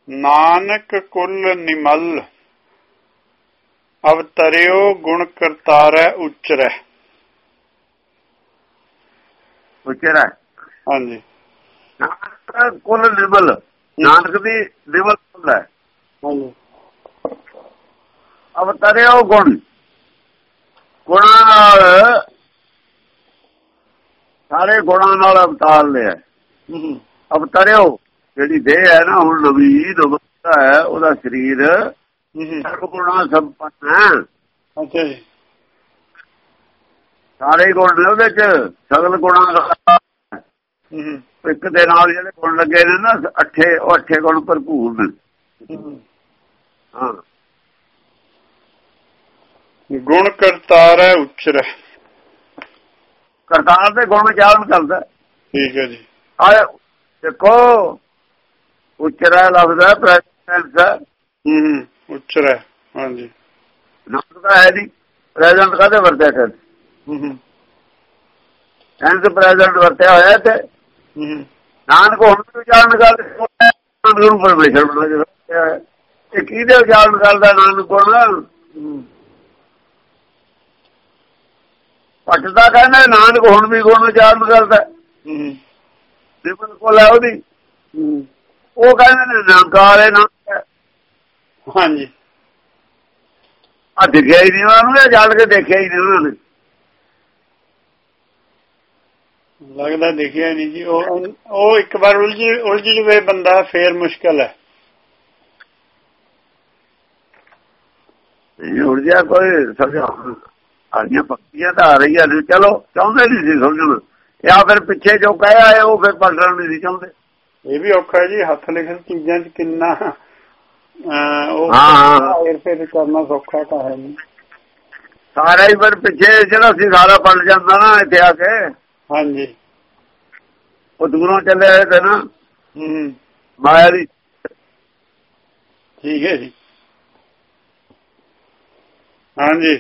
ਨਾਨਕ ਕੁਲ ਨਿਮਲ ਅਵਤਰਿਓ ਗੁਣ ਕਰਤਾਰੈ ਉਚਰੈ। ਉਚਰੈ ਹਾਂਜੀ। ਨਾਨਕ ਕੁਲ ਨਿਮਲ, ਨਾਨਕ ਦੀ ਨਿਮਲ ਕੁਲ ਹੈ। ਹਾਂਜੀ। ਅਵਤਰਿਓ ਗੁਣ, ਗੁਣਾਂ ਨਾਲ, ਸਾਰੇ ਗੁਣਾਂ ਨਾਲ ਅਵਤਾਰ ਲਿਆ। ਅਵਤਰਿਓ ਜਿਹੜੀ ਦੇਹ ਹੈ ਨਾ, ਹੁਣ ਨਵੀਂ ਨਵਤਾ ਹੈ, ਉਹਦਾ ਸਰੀਰ ਸਰਬ ਗੁਣਾਂ ਸੰਪੰਨ ਹੈ। ਅੱਛਾ ਜੀ। ਸਾਰੇ ਗੁਣ ਨੇ ਉਹਦੇ ਚ, ਸਗਲ ਗੁਣਾਂ ਦਾ ਇੱਕ ਦੇ ਨਾਲ ਜਿਹੜੇ ਗੁਣ ਲੱਗੇ ਨੇ ਨਾ, ਉਹ ਅੱਠੇ ਗੁਣ ਭਰਪੂਰ ਨੇ। ਹਾਂ। ਗੁਣ ਕਰਤਾਰੈ ਉਚਰੈ, ਕਰਤਾਰ ਦੇ ਗੁਣ ਉਚਾਰਨ ਕਰਦਾ। ਠੀਕ ਹੈ ਜੀ। ਆ ਦੇਖੋ, ਉਚਰੈ ਲਫ਼ਜ਼ ਹੈ, ਪ੍ਰੈਜ਼ੈਂਟ ਹੈ। ਉਚਰੈ। ਹਾਂਜੀ। ਨਾਨਕ ਤਾਂ ਹੈ ਨਹੀਂ, ਪ੍ਰੈਜ਼ੈਂਟ ਕਾਹਦੇ ਵਰਤਿਆ ਕਰ, ਟੈਂਸ ਪ੍ਰੈਜ਼ੈਂਟ ਵਰਤਿਆ ਹੋਇਆ। ਤੇ ਨਾਨਕ ਹੁਣ ਵੀ ਉਚਾਰਨ ਕਰਦਾ, ਨਾਨਕ ਪਰਮੇਸ਼ਰ ਬਣਾ ਕੇ। ਇਹ ਕਿਹਦੇ ਉਚਾਰਨ ਕਰਦਾ ਨਾਨਕ ਗੁਣ? ਭੱਟ ਦਾ ਕਹਿੰਦਾ ਨਾਨਕ ਹੁਣ ਵੀ ਗੁਣ ਉਚਾਰਨ ਕਰਦਾ। ਨਿਮਲ ਕੋਲ ਹੈ ਉਹਦੀ, ਉਹ ਕਹਿੰਦੇ ਨੇ ਨਿਰੰਕਾਰ ਹੈ ਨਾਨਕ। ਹਾਂਜੀ। ਆ ਦਿਖਿਆ ਹੀ ਨਹੀਂ ਉਹਨਾਂ ਨੂੰ, ਇਹ ਜਲ ਕੇ ਦੇਖਿਆ ਹੀ ਨਹੀਂ ਉਹਨਾਂ ਨੇ। ਲੱਗਦਾ ਦਿਖਿਆ ਨਹੀਂ ਜੀ। ਉਹ ਇੱਕ ਵਾਰ ਉਲਝ ਜਵੇ ਬੰਦਾ, ਫੇਰ ਮੁਸ਼ਕਿਲ ਹੈ। ਉਲਝਿਆ ਕੋਈ ਸਮਝਾ, ਆਈਆਂ ਪੱਕੀਆਂ ਤਾਂ ਆ ਰਹੀਆਂ ਨੇ, ਚਲੋ ਚਾਹੁੰਦੇ ਨਹੀਂ ਸੀ ਸਮਝਣ, ਜਾਂ ਫਿਰ ਪਿੱਛੇ ਜੋ ਕਹਿ ਆਏ ਉਹ ਫਿਰ ਪਲਟਣ ਨਹੀਂ ਸੀ ਚਾਹੁੰਦੇ। ਇਹ ਵੀ ਔਖਾ ਹੈ ਜੀ, ਹੱਥ ਲਿਖਣ ਚੀਜ਼ਾਂ ਚ ਕਿੰਨਾ ਫਿਰ ਕਰਨਾ ਸੌਖਾ ਤਾਂ ਹੈ ਨਹੀਂ। ਸਾਰਾ ਹੀ ਫਿਰ ਪਿੱਛੇ ਜਿਹੜਾ ਸੀ ਸਾਰਾ ਪਲਟ ਜਾਂਦਾ ਨਾ ਇੱਥੇ ਆ ਕੇ। ਹਾਂਜੀ। ਉਹ ਦੂਰੋਂ ਚੱਲੇ ਆਏ ਤੇ ਨਾ ਮਾਇਆ ਦੀ। ਠੀਕ ਹੈ ਜੀ। ਹਾਂਜੀ।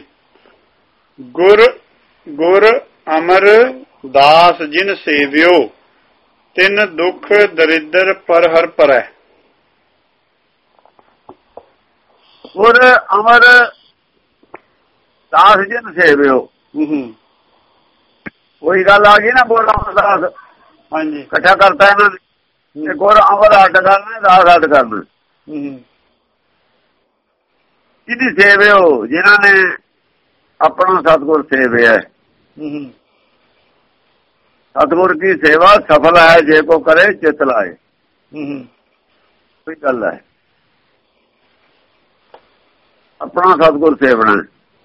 ਗੁਰ ਅਮਰ ਦਾਸ ਜਿਨ ਸੇਵਿਓ, ਤਿਨ ਦੁਖ ਦਰਿਦਰ ਪਰ ਹਰ ਪਰੈ। ਗੁਰ ਅਮਰ ਦਾਸ ਜਿਨ ਸੇਵਿਓ, ਉਹੀ ਗੱਲ ਆ ਗਈ ਨਾ, ਗੁਰ ਅਮਰ ਦਾਸ। ਹਾਂਜੀ। ਇਕੱਠਾ ਕਰਤਾ ਇਹਨਾਂ ਨੇ, ਗੁਰ ਅਮਰ ਅੱਡ ਕਰਨਾ, ਦਾਸ ਅੱਡ ਕਰਨਾ। ਜਿਹਦੀ ਸੇਵਿਓ, ਜਿਨ੍ਹਾਂ ਨੇ ਆਪਣਾ ਸਤਿਗੁਰ ਸੇਵਿਆ। ਸਤਿਗੁਰ ਕੀ ਸੇਵਾ ਸਫਲ ਹੈ, ਜੇ ਕੋ ਕਰੇ ਚਿਤ ਲਾਏ। ਕੋਈ ਗੱਲ ਹੈ, ਆਪਣਾ ਸਤਿਗੁਰ ਸੇਵਣਾ।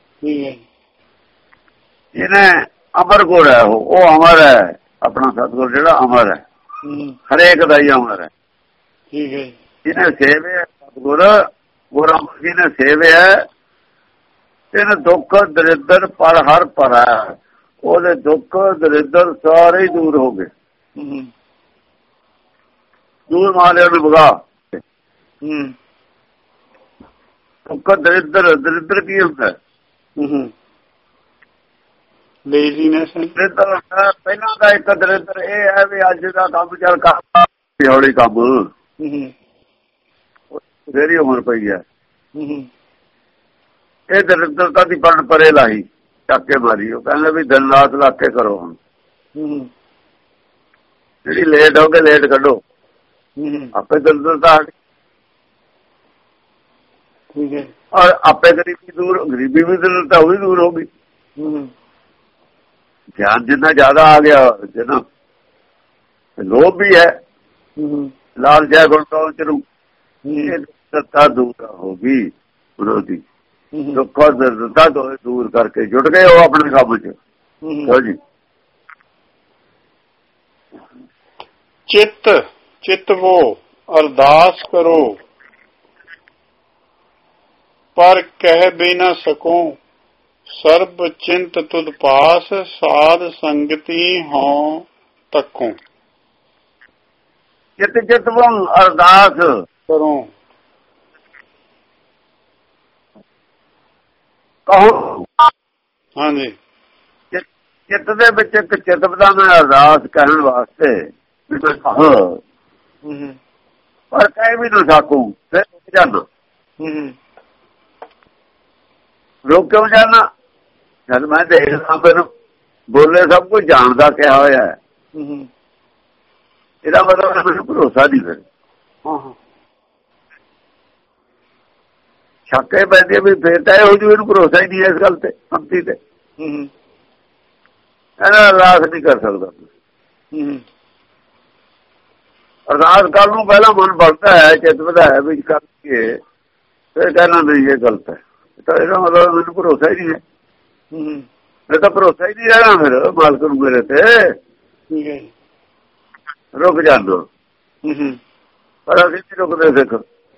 ਇਹਨੇ ਅਮਰ ਗੁਰ ਹੈ, ਉਹ ਅਮਰ ਹੈ। ਆਪਣਾ ਸਤਿਗੁਰ ਜਿਹੜਾ ਅਮਰ ਹੈ, ਹਰੇਕ ਦਾ ਹੀ ਅਮਰ ਹੈ। ਜਿਹਨੇ ਸੇਵਿਆ ਸਤਿਗੁਰ, ਗੁਰ ਅਮਰ ਜੀ ਨੇ ਸੇਵਿਆ, ਤਿੰਨ ਦੁੱਖ ਦਰਿਦਰ ਪਰ ਹਰ ਭਰੈ। ਉਹਦੇ ਦੁੱਖ ਦਰਿਦਰ ਸਾਰੇ ਹੀ ਦੂਰ ਹੋ ਗਏ। ਦੂਰ ਮਾਰਿਆ ਨੂੰ ਭਗਾ। ਦੁੱਖ ਦਰਿਦਰ, ਦਰਿਦਰ ਕੀ ਹੁੰਦਾ? ਪਹਿਲਾਂ ਦਾ ਇੱਕ ਦਰਿਦਰ ਇਹ ਹੈ ਵੀ ਅੱਜ ਦਾ ਕੰਮ ਚੱਲ ਕਰ ਹੌਲੀ ਕੰਮ, ਮੇਰੀ ਉਮਰ ਪਈ ਹੈ। ਇਹ ਦਰਿਦਰਤਾ ਦੀ ਬਣ ਪਰੇ ਲਾਈ, ਚੱਕ ਕੇ ਮਾਰੀ। ਉਹ ਕਹਿੰਦੇ ਵੀ ਦਿਨ ਰਾਤ ਲਾ ਕੇ ਕਰੋ। ਹੁਣ ਜਿਹੜੀ ਲੇਟ ਹੋ ਕੇ ਲੇਟ ਕੱਢੋ, ਆਪੇ ਦਰਿਦਰਤਾ ਆ ਗਈ। ਔਰ ਆਪੇ ਗਰੀਬੀ ਦੂਰ, ਗਰੀਬੀ ਵੀ ਦਰਿਦਰਤਾ ਉਹ ਵੀ ਦੂਰ ਹੋ ਗਈ। ਗਿਆਨ ਜਿੰਨਾ ਜ਼ਿਆਦਾ ਆ ਗਿਆ, ਜਿੰਨਾ ਲੋਭ ਵੀ ਹੈ, ਲਾਲਚ ਹੈ ਗੁਣ ਤੋਂ ਚਲੂ, ਇਹ ਦਰਿਦਰਤਾ ਦੂਰ ਹੋ ਗਈ ਉਹਨਾਂ ਦੀ। ਦੁੱਖ ਦਰਿਦਰਤਾ ਦੂਰ ਕਰਕੇ ਜੁੜ ਗਏ ਉਹ ਆਪਣੇ ਕੰਮ ਚ। ਜੀ ਚਿਤਵੋ ਅਰਦਾਸ ਕਰੋ, ਪਰ ਕਹਿ ਵੀ ਨਾ ਸਕੋ। ਸਰਬ ਚਿੰਤ ਤੁਧ ਪਾਸ, ਸਾਧ ਸੰਗਤੀ ਹੋਂ ਤੱਕੋ। ਚਿਤਵੋ ਅਰਦਾਸ ਕਰੋ, ਕਹੋ। ਹਾਂਜੀ। ਚਿੱਤ ਦੇ ਵਿੱਚ ਇੱਕ ਚਿਤਵਦਾ ਮੈਂ ਅਰਦਾਸ ਕਰਨ ਵਾਸਤੇ ਪਰ ਕਹਿ ਵੀ ਨਾ ਸਕੂੰ ਫਿਰ ਰੁਕ ਜਾਣਾ। ਰੁਕ ਕਿਉਂ ਜਾਣਾ? ਜਦ ਮੈਂ ਦੇਖਦਾ ਮੈਨੂੰ ਬੋਲੇ ਸਭ ਕੁਝ ਜਾਣਦਾ ਕਿਹਾ ਹੋਇਆ ਹੈ, ਇਹਦਾ ਮਤਲਬ ਮੈਨੂੰ ਭਰੋਸਾ ਨਹੀਂ। ਫਿਰ ਸ਼ੱਕੇ ਪੈਂਦੀ ਵੀ ਫੇਰ ਤਾਂ ਇਹੋ ਜਿਹੀ ਇਹਨੂੰ ਭਰੋਸਾ ਹੀ ਨਹੀਂ ਇਸ ਗੱਲ ਤੇ, ਅੰਤੀ ਤੇ ਇਹਦਾ ਅਰਦਾਸ ਨਹੀਂ ਕਰ ਸਕਦਾ। ਅਰਦਾਸ ਕਰਨ ਨੂੰ ਪਹਿਲਾਂ ਮਨ ਬਣਦਾ ਹੈ, ਚਿੱਤ ਵਧਦਾ ਹੈ ਵੀ ਕਰਕੇ ਫਿਰ ਕਹਿਣਾ ਨਹੀਂ ਇਹ ਗਲਤ ਹੈ, ਤਾਂ ਇਹਦਾ ਮਤਲਬ ਮੈਨੂੰ ਭਰੋਸਾ ਹੀ ਨਹੀਂ ਹੈ। ਮੈਂ ਤਾਂ ਭਰੋਸਾ ਹੀ ਨਹੀਂ ਰਹਿਣਾ ਫਿਰ ਮਾਲਕ ਨੂੰ ਮੇਰੇ ਤੇ। ਰੁਕ ਜਾਂਦੋ ਪਰ ਅਸੀਂ ਨਹੀਂ ਰੁਕਦੇ ਸਿੱਖ।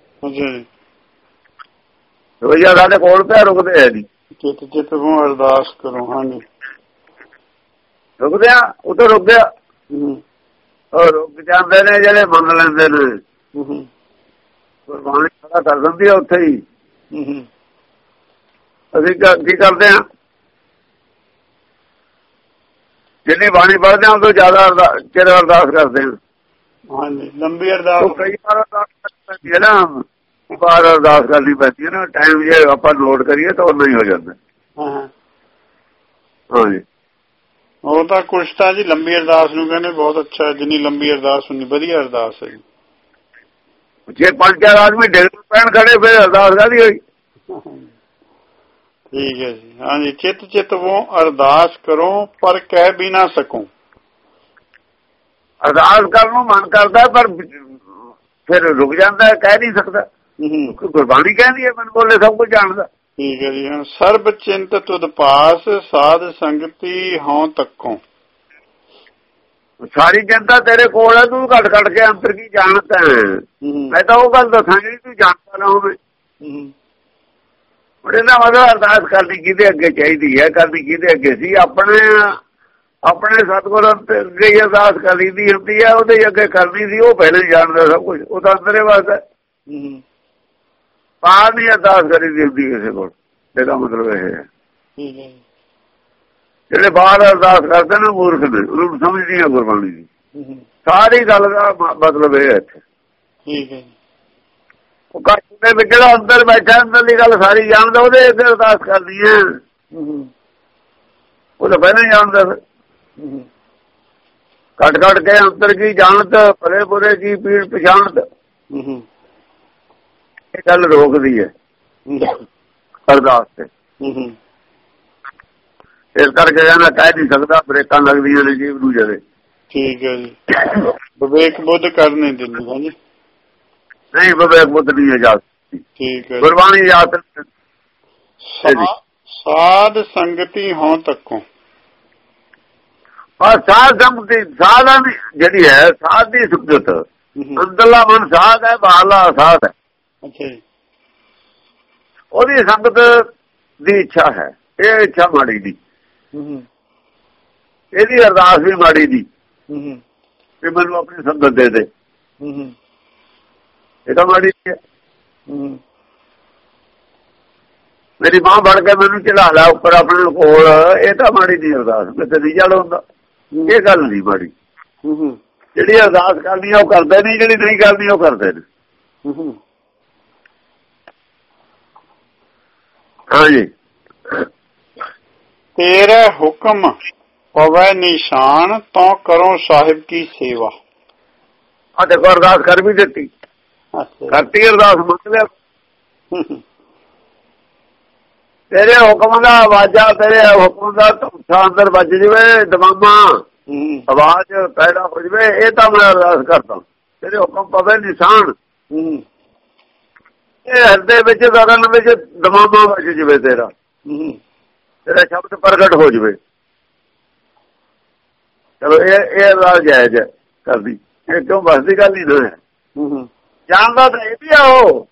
ਰਵਈਆ ਸਾਡੇ ਕੋਲ ਪਿਆ, ਰੁਕਦੇ ਹੈ ਨੀ। ਚਿੱਤ ਨੂੰ ਅਰਦਾਸ ਕਰੋ। ਹਾਂਜੀ ਰੁਕਦੇ ਆ, ਉਹ ਤਾਂ ਰੁਕ ਗਿਆ। ਉਹ ਰੁਕ ਜਾਂਦੇ ਨੇ ਜਿਹੜੇ ਮੰਨ ਲੈਂਦੇ ਨੇ, ਗੁਰਬਾਣੀ ਖੜਾ ਕਰ ਦਿੰਦੀ ਆ ਉੱਥੇ ਹੀ। ਅਸੀਂ ਕੀ ਕਰਦੇ ਹਾਂ? ਜਿੰਨੀ ਬਾਣੀ ਪੜ੍ਹਦੇ ਹਾਂ ਉਦੋਂ ਜ਼ਿਆਦਾ ਚਿਰ ਅਰਦਾਸ ਕਰਦੇ ਹਾਂ। ਹਾਂਜੀ ਲੰਬੀ ਅਰਦਾਸ ਕਈ ਵਾਰ ਅਰਦਾਸ ਪੈਂਦੀ ਹੈ ਨਾ, ਬਾਰ ਅਰਦਾਸ ਕਰਨੀ ਪੈਂਦੀ ਹੈ ਨਾ। ਟਾਈਮ ਜੇ ਆਪਾਂ ਨੋਟ ਕਰੀਏ ਤਾਂ ਉਨਾ ਹੀ ਹੋ ਜਾਂਦਾ। ਹਾਂਜੀ ਉਹ ਤਾਂ ਕੁਛ ਤਾਂ ਜੀ ਲੰਬੀ ਅਰਦਾਸ ਨੂੰ ਕਹਿੰਦੇ ਬਹੁਤ ਅੱਛਾ, ਜਿੰਨੀ ਲੰਬੀ ਅਰਦਾਸ ਉਨੀ ਵਧੀਆ ਅਰਦਾਸ ਹੈ ਜੀ। ਜੇ 5-4 ਆਦਮੀ ਡਿੱਗ ਪੈਣ ਖੜੇ ਫਿਰ ਅਰਦਾਸ ਕਾਹਦੀ ਹੋਈ? ਠੀਕ ਹੈ ਜੀ। ਹਾਂਜੀ ਚਿੱਤ ਉਹ ਅਰਦਾਸ ਕਰੋ ਪਰ ਕਹਿ ਵੀ ਨਾ ਸਕੋ। ਅਰਦਾਸ ਕਰਨ ਨੂੰ ਮਨ ਕਰਦਾ ਪਰ ਫਿਰ ਰੁਕ ਜਾਂਦਾ, ਕਹਿ ਨਹੀਂ ਸਕਦਾ। ਗੁਰਬਾਣੀ ਕਹਿੰਦੀ ਹੈ ਮੈਨੂੰ ਬੋਲੇ ਸਭ ਕੁਝ ਜਾਣਦਾ। ਠੀਕ ਹੈ ਜੀ। ਸਰਬ ਚਿੰਤ ਤੁਧ ਪਾਸ ਸਾਧ ਸੰਗਤੀ ਹੋਂ ਤੱਕੋਂ। ਸਾਰੀ ਜਨਤਾ ਤੇਰੇ ਕੋਲ ਹੈ, ਤੂੰ ਘੱਟ ਕੇ ਅੰਦਰ ਕੀ ਜਾਣਦਾ ਹੈ। ਮੈਂ ਤਾਂ ਉਹ ਗੱਲ ਦੱਸਾਂ ਜਿਹੜੀ ਤੂੰ ਜਾਣਦਾ ਨਾ ਹੋਵੇ। ਇਹਦਾ ਮਤਲਬ ਅਰਦਾਸ ਕਰਨੀ ਕਿਹਦੇ ਅੱਗੇ ਚਾਹੀਦੀ ਹੈ, ਕਰਨੀ ਕਿਹਦੇ ਅੱਗੇ ਸੀ? ਆਪਣੇ ਸਤਿਗੁਰ ਅੱਗੇ ਅਰਦਾਸ ਕਰੀ ਦੀ ਹੁੰਦੀ ਹੈ, ਉਹਦੇ ਅੱਗੇ ਕਰਨੀ ਸੀ। ਉਹ ਪਹਿਲੇ ਜਾਣਦਾ ਸਭ ਕੁਝ, ਉਹ ਤਾਂ ਅੰਦਰੇ ਵਾਸਤੇ ਬਾਹਰ ਨਹੀਂ ਅਰਦਾਸ ਕਰੀ ਦੀ ਹੁੰਦੀ ਕਿਸੇ ਕੋਲ। ਇਹਦਾ ਮਤਲਬ ਇਹ ਹੈ ਜਿਹੜੇ ਬਾਹਰ ਅਰਦਾਸ ਕਰਦੇ ਨੇ ਮੂਰਖ ਨੇ, ਉਹਨੂੰ ਸਮਝ ਨਹੀਂ ਆ ਗੁਰਬਾਣੀ ਦੀ। ਸਾਰੀ ਗੱਲ ਦਾ ਮਤਲਬ ਇਹ ਹੈ ਇੱਥੇ। ਉਹ ਕੱਚ ਦੇ ਵਿੱਚ ਜਿਹੜਾ ਅੰਦਰ ਬੈਠਾ ਅੰਦਰਲੀ ਗੱਲ ਸਾਰੀ ਜਾਣਦਾ, ਉਹਦੇ ਅੱਗੇ ਅਰਦਾਸ ਕਰਦੀ ਹੈ। ਉਹ ਤਾਂ ਪਹਿਲਾਂ ਹੀ ਜਾਣਦਾ। ਫਿਰ ਘਟ ਕੇ ਅੰਦਰ ਕੀ ਜਾਣਤ, ਭਲੇ ਬੁਰੇ ਕੀ ਪੀੜ ਪਛਾਣਤ। ਇਹ ਗੱਲ ਰੋਕਦੀ ਹੈ ਅਰਦਾਸ ਤੇ। ਇਸ ਕਰਕੇ ਕਹਿੰਦਾ ਕਹਿ ਨਹੀਂ ਸਕਦਾ, ਬ੍ਰੇਕਾਂ ਲੱਗਦੀਆਂ ਨੇ ਜੀਵ ਨੂੰ ਜਦੇ। ਠੀਕ ਹੈ ਜੀ। ਵਿਵੇਕ ਬੁੱਧ ਕਰਨੇ ਦਿੰਦੀ ਹੈ ਜੀ। ਨਹੀਂ ਵਿਵੇਕ ਬੁੱਧ ਨਹੀਂ ਹੈ ਜਾ ਸਕਦੀ। ਠੀਕ ਹੈ ਗੁਰਬਾਣੀ ਯਾਦ। ਸਾਧ ਸੰਗਤੀ ਹੋਂ ਤੱਕੋਂ। ਸਾਧ ਸੰਗਤੀ ਸਾਧਾਂ ਦੀ ਜਿਹੜੀ ਹੈ, ਸਾਧ ਦੀ ਸੁਖਤ ਅੰਦਰਲਾ ਮਨ ਸਾਧ ਹੈ, ਬਾਹਰਲਾ ਅਸਾਧ ਹੈ। ਉਹਦੀ ਸੰਗਤ ਦੀ ਇੱਛਾ ਹੈ, ਇਹ ਇੱਛਾ ਮਾੜੀ ਦੀ। ਇਹਦੀ ਅਰਦਾਸ ਵੀ ਮਾੜੀ ਦੀ ਕਿ ਮੈਨੂੰ ਆਪਣੀ ਸੰਗਤ ਦੇ ਦੇ, ਇਹ ਤਾਂ ਮਾੜੀ ਹੈ। ਮੇਰੀ ਬਾਂਹ ਫੜ ਕੇ ਮੈਨੂੰ ਚੜਾ ਲਿਆ ਉੱਪਰ ਆਪਣੇ ਕੋਲ, ਇਹ ਤਾਂ ਮਾੜੀ ਦੀ ਅਰਦਾਸ। ਕਿਤੇ ਨਹੀਂ ਜੜ ਹੁੰਦਾ, ਇਹ ਗੱਲ ਨਹੀਂ ਮਾੜੀ। ਜਿਹੜੀ ਅਰਦਾਸ ਕਰਨੀ ਉਹ ਕਰਦੇ ਨਹੀਂ, ਜਿਹੜੀ ਨਹੀਂ ਕਰਨੀ ਉਹ ਕਰਦੇ ਨੇ। ਹਾਂਜੀ ਤੇਰੇ ਹੁਕਮ ਪਵੈ ਨਿਸ਼ਾਨ ਤੋਂ ਕਰੋ ਸਾਹਿਬ ਕੀ ਸੇਵਾ। ਆ ਦੇਖੋ ਅਰਦਾਸ ਕਰ ਵੀ ਦਿੱਤੀ, ਕਰਤੀ ਅਰਦਾਸ ਮੰਗ ਲਿਆ। ਤੇਰੇ ਹੁਕਮ ਦਾ ਆਵਾਜ਼ਾ, ਤੇਰੇ ਹੁਕਮ ਦਾ ਧੁੱਸਾ ਅੰਦਰ ਵੱਜ ਜਵੇ, ਦਮਾਮਾ ਆਵਾਜ਼ ਪੈਦਾ ਹੋ ਜਵੇ, ਇਹ ਤਾਂ ਮੈਂ ਅਰਦਾਸ ਕਰਦਾ। ਤੇਰੇ ਹੁਕਮ ਪਵੇ ਨਿਸ਼ਾਨ, ਇਹ ਹਿਰਦੇ ਵਿੱਚ ਗਗਨ ਵਿੱਚ ਦਮਾਮਾ ਵੱਜ ਜਵੇ, ਤੇਰਾ ਸ਼ਬਦ ਪ੍ਰਗਟ ਹੋ ਜਵੇ। ਚਲੋ ਇਹ ਅਰਦਾਸ ਜਾਇਜ਼ ਹੈ ਕਰਦੀ। ਇਹ ਕਿਉਂ ਬਸ ਦੀ ਗੱਲ ਹੀ ਨਾ ਹੈ। ਜਾਣਦਾ ਤਾਂ ਇਹ ਵੀ ਆ, ਉਹ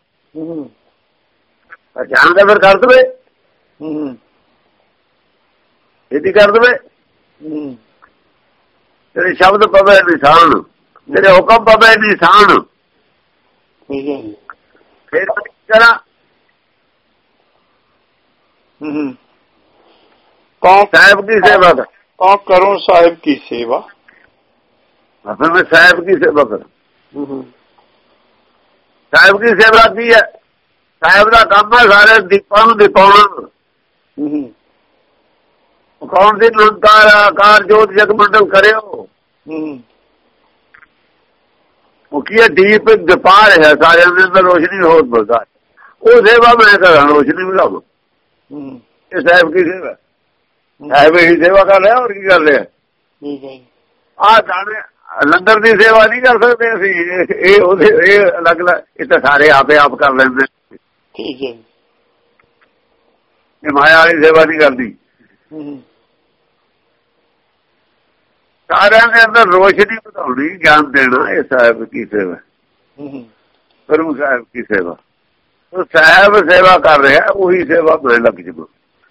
ਜਾਣਦਾ ਫਿਰ ਕਰ ਦੇਵੇ, ਇਹਦੀ ਕਰ ਦੇਵੇ। ਤੇਰੇ ਸ਼ਬਦ ਪਵੇ ਨਿਸ਼ਾਨ, ਤੇਰੇ ਹੁਕਮ ਪਵੇ ਨਿਸ਼ਾਨ, ਫਿਰ ਕਰਾਂ ਸਾਹਿਬ ਕੀ ਸੇਵਾ ਕਰ। ਕਰੋ ਸਾਹਿਬ ਕੀ ਸੇਵਾ, ਫਿਰ ਮੈਂ ਸਾਹਿਬ ਕੀ ਸੇਵਾ ਕਰ। ਸਾਹਿਬ ਦੀ ਸੇਵਾ ਕੀ ਹੈ? ਸਾਹਿਬ ਦਾ ਕੰਮ ਹੈ ਸਾਰੇ ਦੀਪਾਂ ਨੂੰ ਦਿਖਾਉਣਾ। ਕੌਣ ਦੀ ਨਿਰੰਕਾਰ ਆਕਾਰ ਜੋਤ ਜਗ ਮੰਡਲ ਕਰਿਓ। ਉਹ ਕੀ ਹੈ? ਦੀਪ ਦਿਪਾ ਰਿਹਾ ਸਾਰਿਆਂ ਦੇ ਅੰਦਰ ਰੋਸ਼ਨੀ ਹੋਰ ਬਰਦਾ। ਉਹ ਸੇਵਾ ਮੈਂ ਕਰਾਂ, ਰੋਸ਼ਨੀ ਮਿਲਾਵਾਂ। ਇਹ ਸਾਹਿਬ ਕੀ ਸੇਵਾ? ਸਾਹਿਬ ਹੀ ਸੇਵਾ ਕਰ ਰਿਹਾ, ਹੋਰ ਕੀ ਕਰ ਰਿਹਾ? ਆਹ ਦਾਣੇ ਲੰਗਰ ਦੀ ਸੇਵਾ ਨਹੀਂ ਕਰ ਸਕਦੇ ਅਸੀਂ। ਇਹ ਉਹਦੇ ਇਹ ਅਲੱਗ ਅਲੱਗ, ਇਹ ਤਾਂ ਸਾਰੇ ਆਪੇ ਆਪ ਕਰ ਲੈਂਦੇ। ਠੀਕ ਹੈ। ਇਹ ਮਾਇਆ ਵਾਲੀ ਸੇਵਾ ਨਹੀਂ ਕਰਦੀ। ਸਾਰਿਆਂ ਦੇ ਅੰਦਰ ਰੋਸ਼ਨੀ ਵਧਾਉਣੀ, ਗਿਆਨ ਦੇਣਾ, ਇਹ ਸਾਹਿਬ ਕੀ ਸੇਵਾ। ਗੁਰੂ ਸਾਹਿਬ ਕੀ ਸੇਵਾ। ਉਹ ਸਾਹਿਬ ਸੇਵਾ ਕਰ ਰਿਹਾ, ਉਹੀ ਸੇਵਾ ਮੈਂ ਲੱਗ ਜਾਵਾਂ।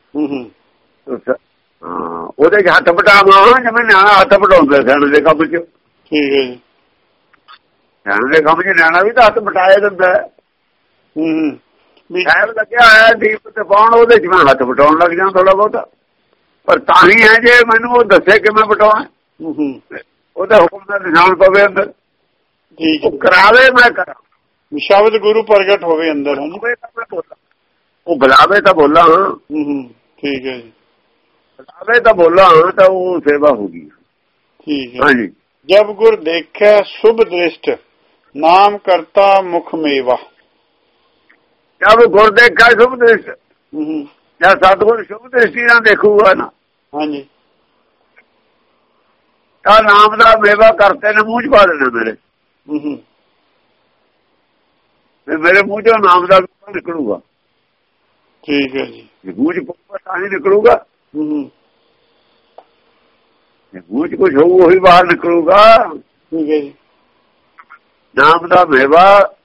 ਉਹਦੇ ਚ ਹੱਥ ਵਟਾਵਾਂ, ਜਿਵੇਂ ਨਿਆਣਾ ਹੱਥ ਵਟਾਉਂਦਾ ਸਿਆਣੇ ਦੇ ਕੰਮ ਚ। ਠੀਕ ਹੈ। ਸਿਆਣੇ ਦੇ ਕੰਮ ਚ ਨਿਆਣਾ ਵੀ ਤਾਂ ਹੱਥ ਵਟਾਇਆ ਦਿੰਦਾ। ਸਾਹਿਬ ਲੱਗਿਆ ਹੋਇਆ ਦੀਪ ਤੇ ਪਾਉਣ, ਉਹਦੇ ਚ ਮੈਂ ਹੱਥ ਵਟਾਉਣ ਲੱਗ ਜਾਂ ਥੋੜਾ ਬਹੁਤਾ। ਪਰ ਤਾਂ ਹੀ ਹੈ ਜੇ ਮੈਨੂੰ ਉਹ ਦੱਸੇ ਕਿ ਮੈਂ ਵਟਾਉਣਾ, ਉਹਦਾ ਹੁਕਮ ਦਾ ਨਿਸ਼ਾਨ ਪਵੇ ਅੰਦਰ, ਕਰਾਵੇ ਮੈਂ ਕਰਾਂ। ਸ਼ਬਦ ਗੁਰੂ ਪ੍ਰਗਟ ਹੋਵੇ ਅੰਦਰ, ਉਹ ਬੁਲਾਵੇ ਤਾਂ ਬੋਲਾਂ। ਠੀਕ ਹੈ ਜੀ। ਬੁਲਾਵੇ ਤਾਂ ਬੋਲਾਂ ਤਾਂ ਉਹ ਸੇਵਾ ਹੋਗੀ। ਠੀਕ ਹੈ। ਹਾਂਜੀ। ਜਬ ਗੁਰ ਦੇਖੈ ਸ਼ੁਭ ਦ੍ਰਿਸ਼ਟ ਨਾਮ ਕਰਤਾ ਮੁਖ ਮੇਵਾ। ਜਦ ਗੁਰ ਦੇਖੈ ਸ਼ੁਭ ਦ੍ਰਿਸ਼ਟ, ਜਦ ਸਤਿਗੁਰ ਸ਼ੁਭ ਦ੍ਰਿਸ਼ਟੀ ਨਾਲ ਦੇਖੂਗਾ ਨਾ, ਹਾਂਜੀ, ਤਾਂ ਨਾਮ ਦਾ ਮੇਵਾ ਕਰਤੇ ਨੇ ਮੂੰਹ ਚ ਪਾ ਦੇਣਾ ਮੇਰੇ। ਮੇਰੇ ਮੂੰਹ ਚੋਂ ਨਾਮ ਦਾ ਨਿਕਲੂਗਾ। ਠੀਕ ਹੈ ਜੀ। ਮੂੰਹ ਚ ਪਊਗਾ ਤਾਂ ਹੀ ਨਿਕਲੂਗਾ। ਮੂੰਹ ਚ ਕੁਛ ਹੋਊ ਉਹੀ ਬਾਹਰ ਨਿਕਲੂਗਾ। ਠੀਕ ਹੈ ਜੀ। ਨਾਮ ਦਾ ਮੇਵਾ,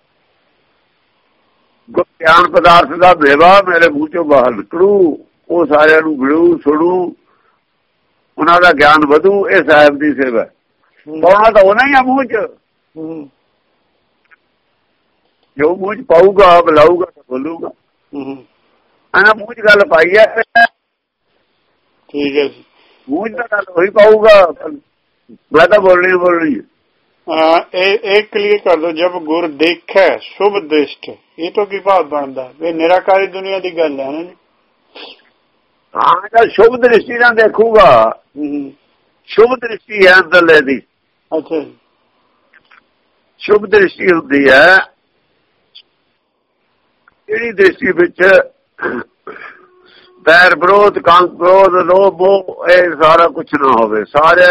ਗਿਆਨ ਪਦਾਰਥ ਦਾ ਮੇਵਾ ਮੇਰੇ ਮੂੰਹ ਚੋਂ ਬਾਹਰ ਨਿਕਲੂ। ਉਹ ਸਾਰਿਆਂ ਨੂੰ ਮਿਲੂ, ਸੁਣੂ, ਉਹਨਾਂ ਦਾ ਗਿਆਨ ਵਧੂ। ਇਹ ਸਾਹਿਬ ਦੀ ਸੇਵਾ। ਪਾਉਣਾ ਤਾਂ ਉਹਨਾਂ ਹੀ ਆ ਮੂੰਹ ਚ। ਜੋ ਮੂੰਹ ਚ ਪਾਊਗਾ, ਬੁਲਾਊਗਾ ਤਾਂ ਬੋਲੂਗਾ। ਇਹਨਾਂ ਮੂੰਹ ਚ ਗੱਲ ਪਾਈ ਹੈ। ਠੀਕ ਹੈ ਜੀ। ਮੂੰਹ ਚ ਤਾਂ ਗੱਲ ਉਹੀ ਪਾਊਗਾ, ਮੈਂ ਤਾਂ ਬੋਲਣੀ। ਇਹ ਕਲੀਅਰ ਕਰ ਦੋ। ਜਬ ਗੁਰ ਦੇਖੈ ਸ਼ੁਭ ਦ੍ਰਿਸ਼ਟ, ਇਹ ਤੋਂ ਕੀ ਭਾਵ ਬਣਦਾ? ਇਹ ਨਿਰਾਕਾਰੀ ਦੁਨੀਆ ਦੀ ਗੱਲ ਹੈ ਨਾ ਜੀ। ਹਾਂ, ਤਾਂ ਸ਼ੁਭ ਦ੍ਰਿਸ਼ਟੀ ਨਾਲ ਦੇਖੂਗਾ। ਸ਼ੁਭ ਦ੍ਰਿਸ਼ਟੀ ਹੈ ਅੰਦਰਲੇ ਦੀ। ਅੱਛਾ ਜੀ। ਸ਼ੁਭ ਦ੍ਰਿਸ਼ਟੀ ਹੁੰਦੀ ਹੈ ਜਿਹੜੀ ਦ੍ਰਿਸ਼ਟੀ ਵਿੱਚ ਵੈਰ ਵਿਰੋਧ, ਕਾਮ ਕ੍ਰੋਧ, ਲੋਭ ਮੋਹ ਇਹ ਸਾਰਾ ਕੁਛ ਨਾ ਹੋਵੇ। ਸਾਰੇ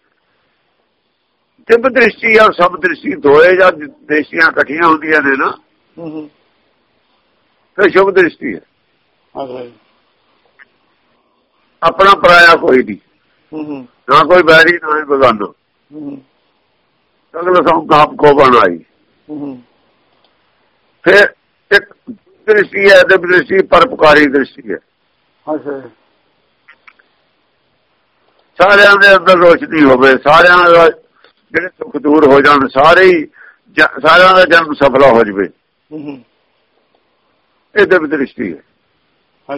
ਦਿਵ ਦ੍ਰਿਸ਼ਟੀ ਔਰ ਸਭ ਦ੍ਰਿਸ਼ਟੀ ਦੋਏ ਜਾਂ ਦ੍ਰਿਸ਼ਟੀਆਂ ਇਕੱਠੀਆਂ ਹੁੰਦੀਆਂ ਨੇ ਨਾ, ਫਿਰ ਸ਼ੁਭ ਦ੍ਰਿਸ਼ਟੀ ਹੈ। ਆਪਣਾ ਪਰਾਇਆ ਕੋਈ ਨਹੀਂ, ਨਾ ਕੋਈ ਬੈਰੀ ਨਾ ਹੀ ਬਗਾਨਾ। ਸਗਲ ਸੰਤਾਪ ਕੋ ਬਣਾਈ। ਫਿਰ ਇੱਕ ਦ੍ਰਿਸ਼ਟੀ ਹੈ ਦਿਵ ਦ੍ਰਿਸ਼ਟੀ, ਪਰਉਪਕਾਰੀ ਦ੍ਰਿਸ਼ਟੀ ਹੈ। ਸਾਰਿਆਂ ਦੇ ਅੰਦਰ ਰੋਸ਼ਨੀ ਹੋਵੇ, ਸਾਰਿਆਂ ਦਾ ਜਿਹੜੇ ਸੁੱਖ ਦੂਰ ਹੋ ਜਾਣ, ਸਾਰਿਆਂ ਦਾ ਜਨਮ ਸਫਲਾ ਹੋ ਜਾਵੇ। ਇਹ ਦਿਵ ਦ੍ਰਿਸ਼ਟੀ ਹੈ।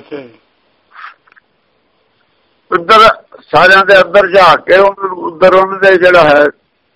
ਅੰਦਰ ਸਾਰਿਆਂ ਦੇ ਅੰਦਰ ਜਾ ਕੇ ਅੰਦਰ ਉਹਨਾਂ ਦੇ ਜਿਹੜਾ ਹੈ